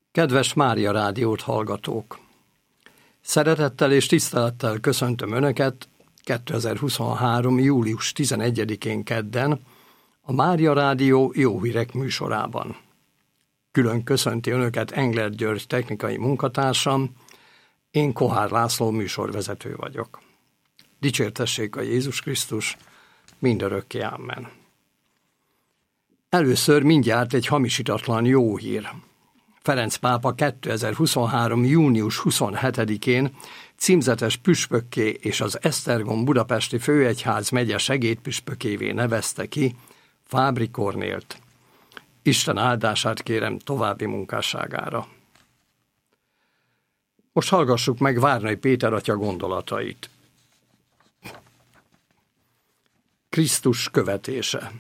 Kedves Mária Rádiót hallgatók! Szeretettel és tisztelettel köszöntöm Önöket 2023. július 11-én kedden a Mária Rádió Jó Hírek műsorában. Külön köszönti Önöket Engler György technikai munkatársam, én Kohár László műsorvezető vagyok. Dicsértessék a Jézus Krisztus, mindörökké amen. Először mindjárt egy hamisítatlan jó hír. Ferenc pápa 2023. június 27-én címzetes püspökké és az Esztergom budapesti főegyház megye segédpüspökévé nevezte ki Fábri Kornélt. Isten áldását kérem további munkásságára. Most hallgassuk meg Várnai Péter atya gondolatait. Krisztus követése.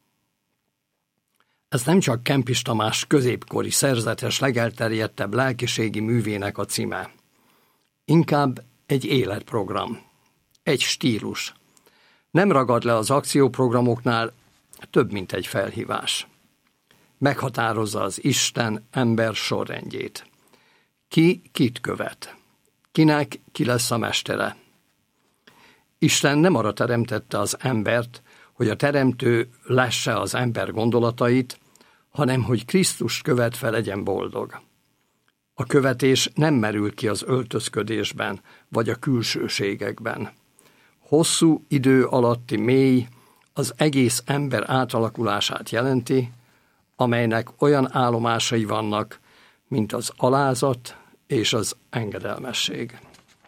Ez nem csak Kempis Tamás középkori szerzetes legelterjedtebb lelkiségi művének a címe. Inkább egy életprogram, egy stílus. Nem ragad le az akcióprogramoknál, több, mint egy felhívás. Meghatározza az Isten-ember sorrendjét. Ki kit követ? Kinek ki lesz a mestere? Isten nem arra teremtette az embert, hogy a teremtő lesse az ember gondolatait, hanem hogy Krisztust követve legyen boldog. A követés nem merül ki az öltözködésben, vagy a külsőségekben. Hosszú idő alatti mély az egész ember átalakulását jelenti, amelynek olyan állomásai vannak, mint az alázat és az engedelmesség.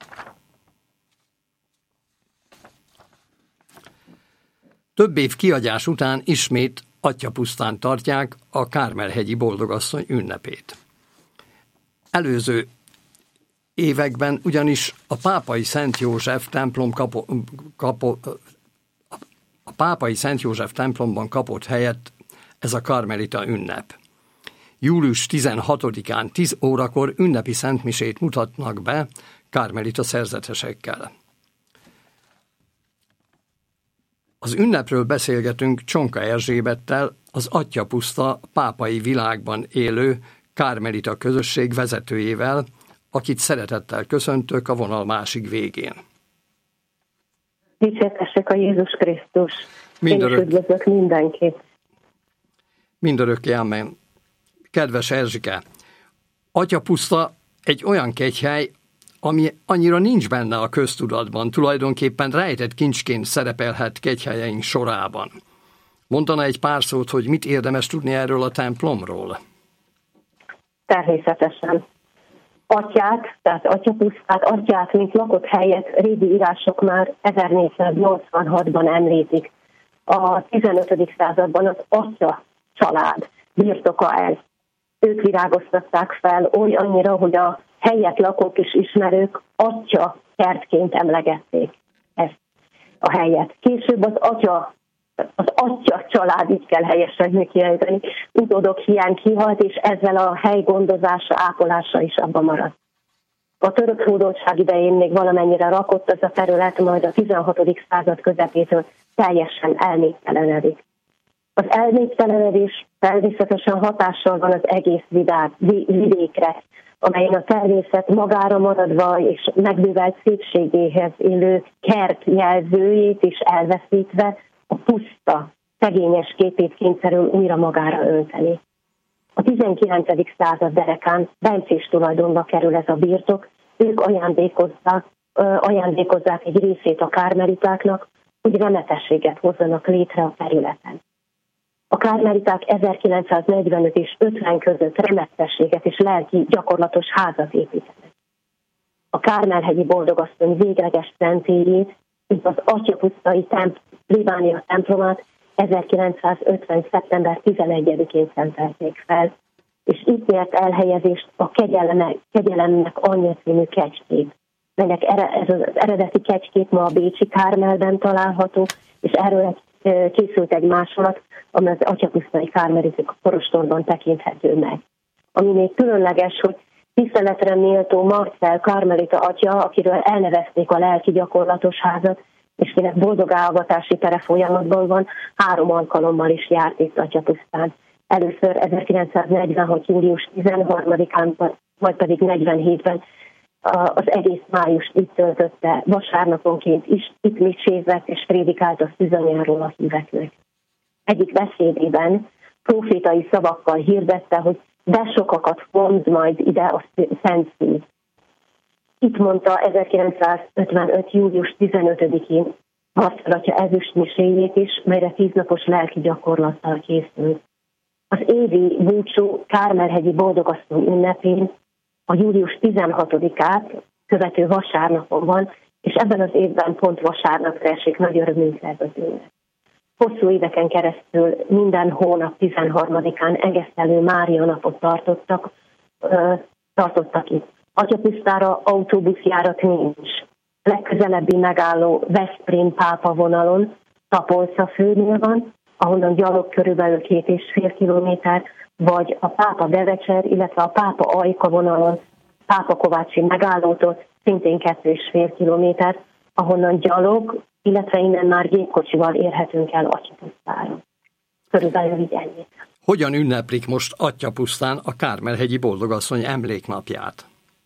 Több év kiadás után ismét Atyjapusztán tartják a Kármel-hegyi Boldogasszony ünnepét. Előző években ugyanis a Pápai Szent József templomban kapott helyet ez a karmelita ünnep. Július 16-án 10 órakor ünnepi szentmisét mutatnak be karmelita szerzetesekkel. Az ünnepről beszélgetünk Csonka Erzsébettel, az Atyjapuszta pápai világban élő karmelita közösség vezetőjével, akit szeretettel köszöntök a vonal másik végén. Dicsértessék a Jézus Krisztus! Én is üdvözlök mindenkit! Mindörökké amen. Kedves Erzsike, Atyjapuszta egy olyan kegyhely, ami annyira nincs benne a köztudatban, tulajdonképpen rejtett kincsként szerepelhet kegyhelyeink sorában. Mondana egy pár szót, hogy mit érdemes tudni erről a templomról? Természetesen. Atyát, tehát Atyjapusztát, atyát, mint lakott helyet régi írások már 1486-ban említik. A 15. században az atya család birtoka ez. Ők virágoztatták fel olyannyira, hogy a helyet lakók és ismerők atya kertként emlegették ezt a helyet. Később az atya család, így kell helyesen kiejteni, utódok hiány kihalt, és ezzel a hely gondozása, ápolása is abba maradt. A török hódoltság idején még valamennyire rakott ez a terület, majd a 16. század közepétől teljesen elnéptelenedik. Az elnéptelenedés természetesen hatással van az egész vidékre, amelyen a természet magára maradva és megbővelt szépségéhez élő kert jelzőjét is elveszítve a puszta, szegényes képét kényszerül újra magára ölteni. A 19. század derekán bencés tulajdonba kerül ez a birtok, ők ajándékozzák egy részét a kármelitáknak, hogy remetességet hozzanak létre a területen. A kármeliták 1945 és 50 között remettességet és lelki gyakorlatos házat építenek. A Kármel-hegyi Boldogasszony végleges szentélyét, mint az Atyjapusztai plébánia templomát 1950. szeptember 11-én szentelték fel, és itt nyert elhelyezést a Kegyelemnek anyja című kecskét, melynek ez az eredeti kecskét ma a bécsi Kármelben található, és erről készült egy másolat, ami az Atyjapusztai Kármelita kolostorban tekinthető meg. Ami még különleges, hogy tiszteletre méltó Marcell Kármelita atya, akiről elnevezték a lelki gyakorlatos házat, és kinek boldog állgatási tere folyamatban van, 3 alkalommal is járt itt Atyjapusztán. először 1946. július 13-án, majd pedig 47-ben az egész május itt töltötte, vasárnaponként is itt misézett és prédikált a szűzanyáról a híveknek. Egyik beszédében profétai szavakkal hirdette, hogy de sokakat vond majd ide a Szent Szív. Itt mondta 1955. július 15-én Marcelatja ezüstmiséjét is, melyre 10 napos lelki gyakorlattal készült. Az évi búcsú Kármelhegyi Boldogasszony ünnepén a július 16-át követő vasárnapon van, és ebben az évben pont vasárnapra esik, nagy örömünkre ez az ünnep. Hosszú éveken keresztül minden hónap 13-án Egesztelő Mária napot tartottak itt. Atyapusztára autóbuszjárat nincs. Legközelebbi megálló Veszprém pápa vonalon, Tapolca főnél van, ahonnan gyalog körülbelül 2,5 kilométer, vagy a Pápa Devecser, illetve a Pápa Ajka vonalon Pápa Kovácsi megállótól szintén 2,5 kilométer, ahonnan gyalog, illetve innen már gépkocsival érhetünk el Atyapusztára. Körülbelül így ennyit. Hogyan ünneplik most Atyapusztán a Kármelhegyi Boldogasszony emléknapját?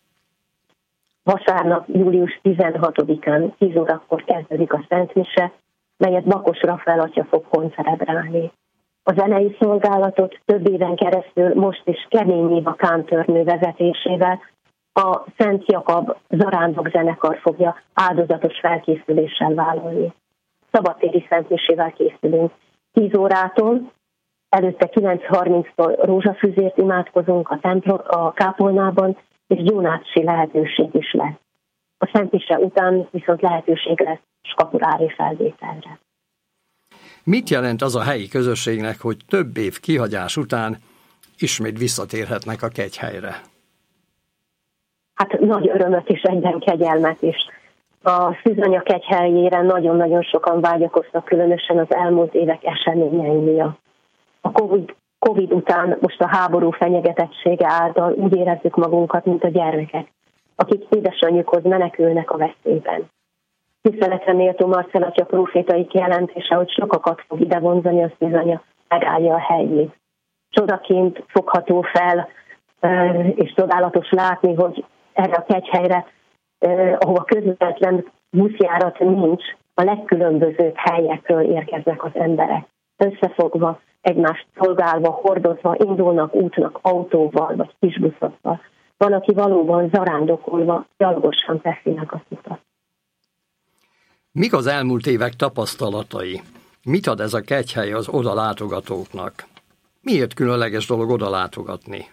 Vasárnap, július 16-án 10 órakor kezdődik a Szent Mise, melyet Bakos Rafael atya fog koncelebrálni. A zenei szolgálatot több éven keresztül most is Kemény Éva kántörnő vezetésével a Szent Jakab zarándok zenekar fogja áldozatos felkészüléssel vállalni. Szabadtéri Szent Misével készülünk 10 órától, előtte 9:30-tól rózsafűzért imádkozunk a kápolnában, és gyónási lehetőség is lesz. A Szent Mise után viszont lehetőség lesz skapulári felvételre. Mit jelent az a helyi közösségnek, hogy több év kihagyás után ismét visszatérhetnek a Kegyhelyre? Hát nagy örömöt és egyben kegyelmet is. A Szűzanya Kegyhelyére nagyon-nagyon sokan vágyakoztak, különösen az elmúlt évek eseményei miatt. A Covid után most a háború fenyegetettsége által úgy érezzük magunkat, mint a gyermekek, akik édesanyjukhoz menekülnek a veszélyben. Tiszteletre méltó Marcelatja profétai kijelentése, hogy sokakat fog ide vonzani, a Szűzanya megállja a helyét. Csodaként fogható fel, és csodálatos látni, hogy erre a Kegyhelyre, ahova közvetlen buszjárat nincs, a legkülönbözőbb helyekről érkeznek az emberek. Összefogva, egymást szolgálva, hordozva, indulnak útnak autóval vagy kisbuszokkal. Van, aki valóban zarándokolva, gyalogosan teszi meg a utat. Mik az elmúlt évek tapasztalatai? Mit ad ez a Kegyhely az oda látogatóknak? Miért különleges dolog oda látogatni?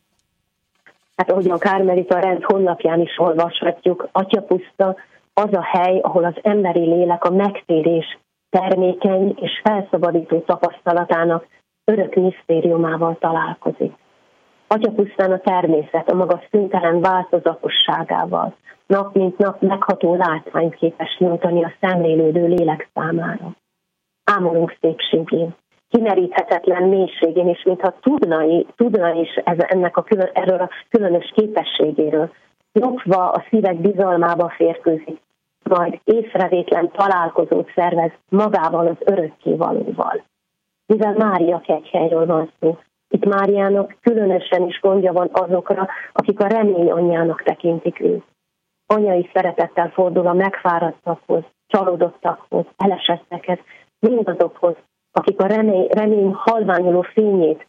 Hát ahogy a Kármelita Rend honlapján is olvashatjuk, Atyapuszta az a hely, ahol az emberi lélek a megtérés termékeny és felszabadító tapasztalatának örök misztériumával találkozik. Atyapusztán a természet a maga szüntelen változatosságával nap mint nap megható látványt képes nyújtani a szemlélődő lélek számára. Ámulunk szépségén, kimeríthetetlen mélységén, és mintha tudna is erről a különös képességéről, lopva a szívek bizalmába férkőzik, majd észrevétlen találkozót szervez magával az örökkévalóval. Mivel Mária Kegyhelyről van szó, itt Máriának különösen is gondja van azokra, akik a remény anyjának tekintik őt. Anyai szeretettel fordul a megfáradtakhoz, csalódottakhoz, elesettekhez, mindazokhoz, akik a remény halványuló fényét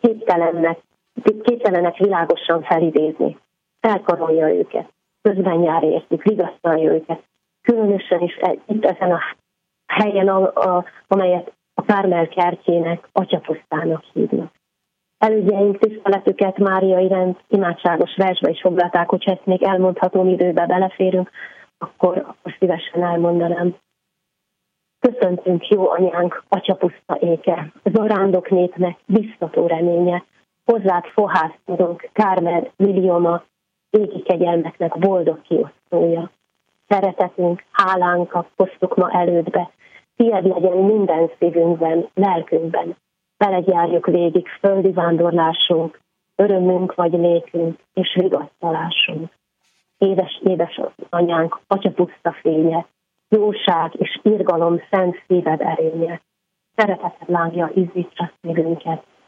képtelenek világosan felidézni. Felkarolja őket, közben jár értük, vigasztalja őket. Különösen is itt ezen a helyen, amelyet a Kármel kertjének, Atyapusztának hívnak. Elődjeink tiszteletüket Máriai Rend imádságos versbe is foglalták, hogyha ezt még elmondható időbe beleférünk, akkor szívesen elmondanám. Köszöntünk, jó anyánk, Atyapuszta éke, zarándok népnek biztató reménye, hozzád fohász tudunk, Kármel millióma, égi kegyelmeknek boldog kiosztója. Szeretetünk, hálánkat hoztuk ma elődbe, tiéd legyen minden szívünkben, lelkünkben. Veled járjuk végig földi vándorlásunk, örömünk vagy nékünk és vigasztalásunk. Édes anyánk, Atyapuszta fénye, jóság és irgalom szent szíved erénye. Szereteted lángja izzítsa szívünket.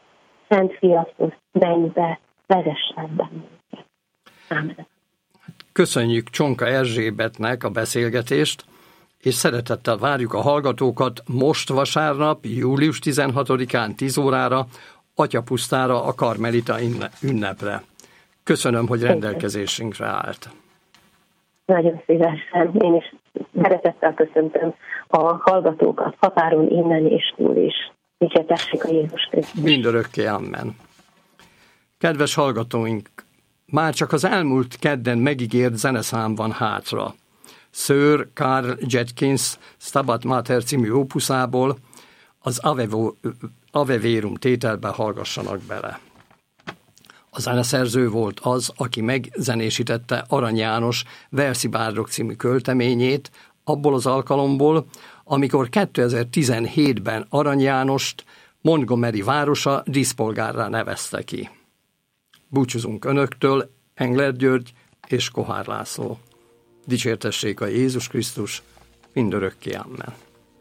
Szent Fiathoz mennybe vezessen bennünket. Ámen. Köszönjük Csonka Erzsébetnek a beszélgetést, és szeretettel várjuk a hallgatókat most vasárnap, július 16-án 10 órára, Atyapusztára, a Karmelita ünnepre. Köszönöm, hogy rendelkezésünkre állt. Nagyon szívesen. Én is szeretettel köszöntöm a hallgatókat határon innen és túl is. Dicsértessék a Jézus Krisztus. Mindörökké, amen. Kedves hallgatóink, már csak az elmúlt kedden megígért zeneszám van hátra. Sir Carl Jetkins Stabat Mater című opuszából, az Ave Verum tételbe hallgassanak bele. A zeneszerző volt az, aki megzenésítette Arany János Verszi Bárdok című költeményét abból az alkalomból, amikor 2017-ben Arany Jánost Montgomery városa díszpolgárrá nevezte ki. Búcsúzunk önöktől, Engler György és Kohár László. Dicsértessék a Jézus Krisztus, mindörökké, amen.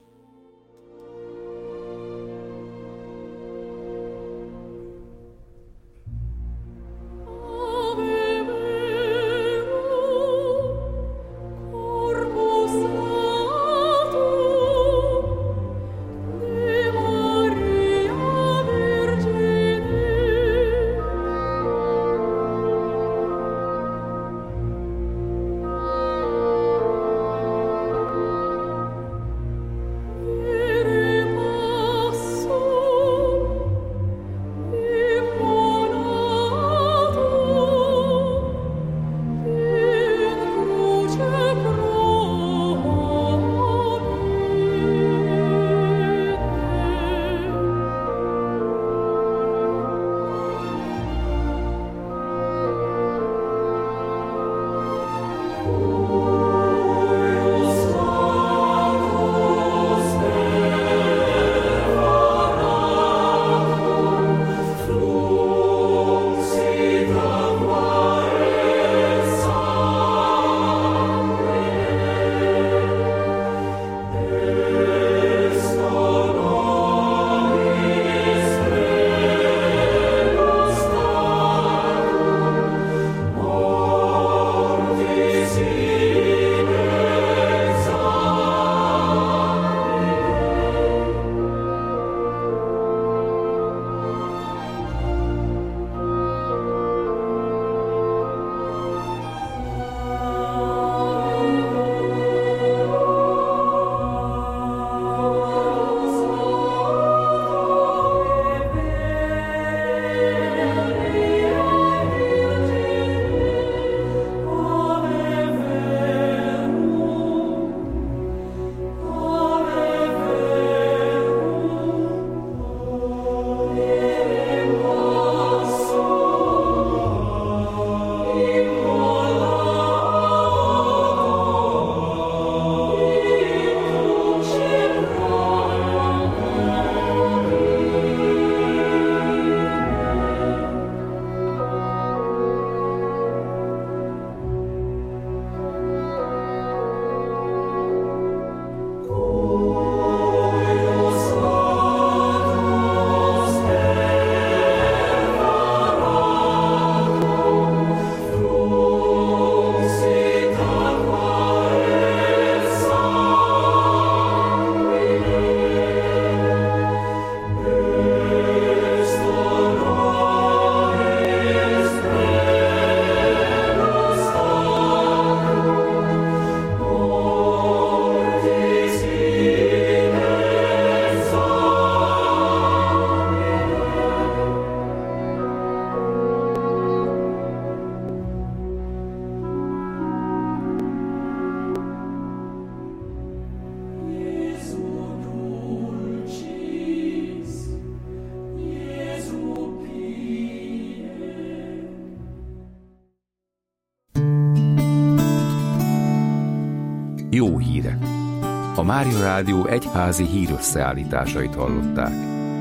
Jó hírek! A Mária Rádió egyházi hírösszeállításait hallották.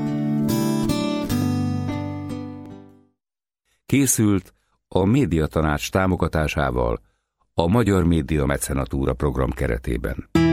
Készült a Médiatanács támogatásával a Magyar Média Mecenatúra program keretében.